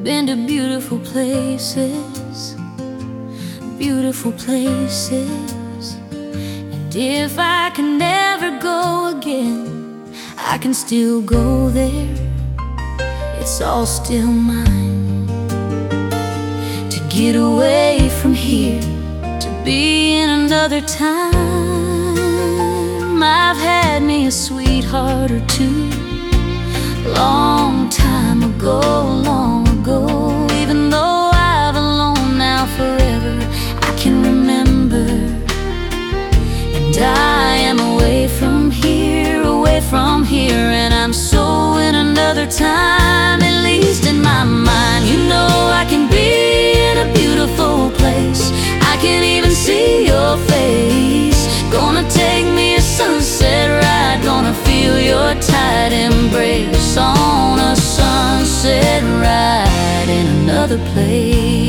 Been to beautiful places, beautiful places. And if I can never go again, I can still go there. It's all still mine. To get away from here, to be in another time. I've had me a sweetheart or two, long time ago, long ago. Even though I've alone now forever, I can remember. And I am away from here, and I'm so in another time, at least in my mind. You know I can be in a beautiful place, I can even see your face. Gonna take me a sunset ride, gonna feel your tight embrace on a sunset ride in another place.